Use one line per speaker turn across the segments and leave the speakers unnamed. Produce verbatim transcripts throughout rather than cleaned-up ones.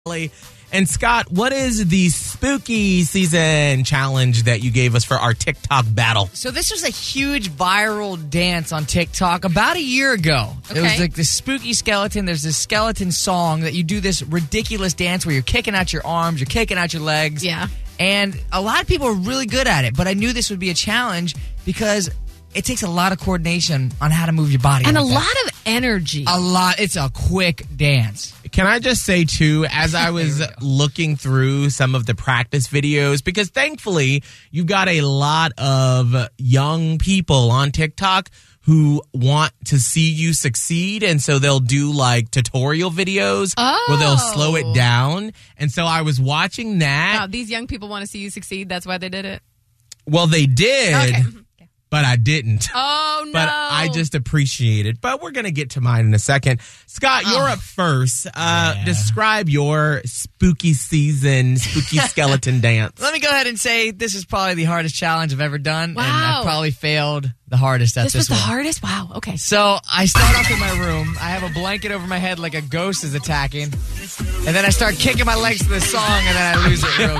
And Scott, what is the spooky season challenge that you gave us for our TikTok battle?
So this was a huge viral dance on TikTok about a year ago.
Okay.
It was like this spooky skeleton. There's this skeleton song that you do this ridiculous dance where you're kicking out your arms, you're kicking out your legs.
Yeah.
And a lot of people are really good at it, but I knew this would be a challenge because it takes a lot of coordination on how to move your body.
And
like
a
that.
lot of energy.
A lot. It's a quick dance.
Can I just say, too, as I was looking through some of the practice videos, because thankfully you've got a lot of young people on TikTok who want to see you succeed, and so they'll do like tutorial videos
Oh.
where they'll slow it down. And so I was watching that.
Wow, these young people want to see you succeed. That's why they did it.
Well, they did,
Okay.
but I didn't.
Oh, no.
But I just appreciate it. But we're going to get to mine in a second. Scott, you're
Oh.
up first. Uh,
Yeah.
Describe your spooky season, spooky skeleton dance.
Let me go ahead and say this is probably the hardest challenge I've ever done. And
Wow.
I've probably failed the hardest at
This
this,
was the
one.
hardest? Wow, okay.
So I start off in my room. I have a blanket over my head like a ghost is attacking. And then I start kicking my legs to the song, and then I lose it real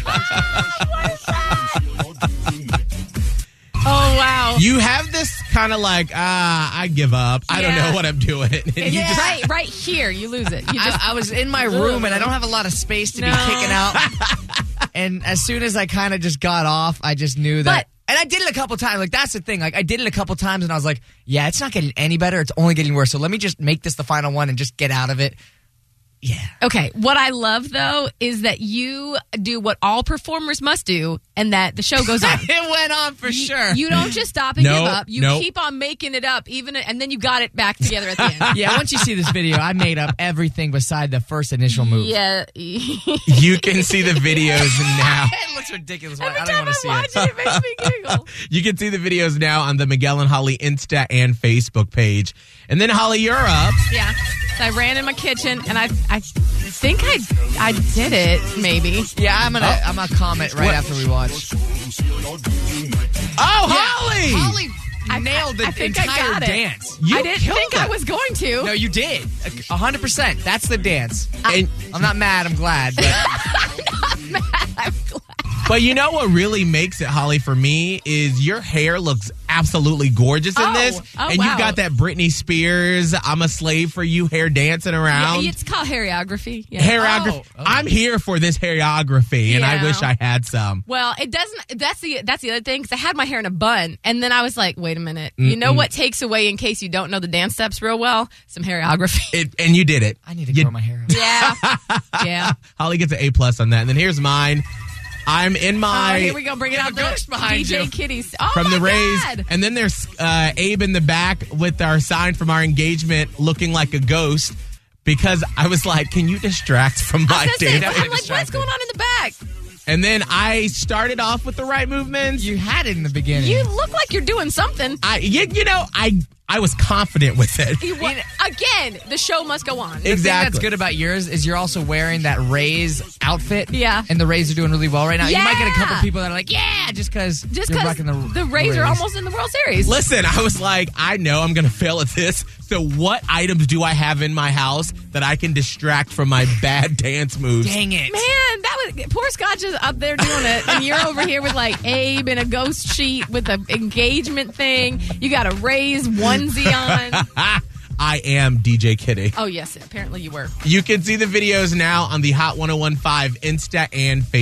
quick.
Oh, wow.
You have this kind of like, ah, I give up. I don't
Yeah.
know what I'm doing. And you
Yeah.
just-
right, right here, you lose it. You just,
I, I was in my room, and I don't have a lot of space to
No.
be kicking out. And as soon as I kind of just got off, I just knew that.
But-
and I did it a couple times. Like, that's the thing. Like, I did it a couple times, and I was like, yeah, it's not getting any better. It's only getting worse. So let me just make this the final one and just get out of it. Yeah.
Okay, what I love, though, is that you do what all performers must do, and that the show goes on.
It went on for
You-
sure.
You don't just stop and
No,
give up. You
no.
keep on making it up, even, and then you got it back together at the end.
Yeah, once you see this video, I made up everything beside the first initial move.
Yeah.
you can see the videos now.
It looks ridiculous.
Every
I don't
time
want to
I
see
watch
it.
it, it makes me giggle.
You can see the videos now on the Miguel and Holly Insta and Facebook page. And then, Holly, you're up.
Yeah. So I ran in my kitchen, and I, I think I, I did it. Maybe.
Yeah, I'm gonna,
Oh.
I'm gonna comment right
What?
after we watch.
Oh, Holly!
Holly
I-
nailed the
I think I
entire
got it.
dance.
You
I didn't
killed
think
it.
I was going to.
No, you did. A hundred percent. That's the dance.
And-
I'm not mad. I'm glad. But
I'm glad.
But you know what really makes it, Holly, for me, is your hair looks absolutely gorgeous in
Oh.
this.
Oh,
and
wow.
you've got that Britney Spears, I'm a slave for you hair dancing
Yeah,
around.
it's called hairography. Yeah.
Hairography.
Oh, oh.
I'm here for this hairography, and I
Yeah.
wish I had some.
Well, it doesn't. That's the that's the other thing, because I had my hair in a bun, and then I was like, wait a minute. You know what takes away, in case you don't know the dance steps real well? Some hairography.
It, and you did it.
I need to
You-
grow my hair out.
Yeah. Yeah.
Holly gets an A plus on that. And then here's mine. I'm in
Oh,
my
here we go. Bring it
You
out.
have a ghost
the
behind
D J
you.
Kitties. Oh
from
my
the Rays,
God.
and then there's uh, Abe in the back with our sign from our engagement, looking like a ghost. Because I was like, "Can you distract from
I
my
was gonna say,
dance?"
I'm like, what's going on in the back?
And then I started off with the right movements.
You had it in the beginning.
You look like you're doing something.
I, you, you know, I, I was confident with it.
You- Again, the show must go on.
The thing
Exactly.
that's good about yours is you're also wearing that Rays outfit.
Yeah.
And the Rays are doing really well right now. You might get a couple
Yeah.
people that are like, yeah, just because
Just
you're
because
rocking the,
the Rays are almost in the World Series.
Listen, I was like, I know I'm going to fail at this. So what items do I have in my house that I can distract from my bad dance moves?
Dang it.
Man, that was poor Scotch is up there doing it, and you're over here with like Abe and a ghost sheet with an engagement thing. You got a Rays onesie on.
I am D J Kitty.
Oh yes, apparently you were.
You can see the videos now on the Hot ten fifteen Insta and Facebook.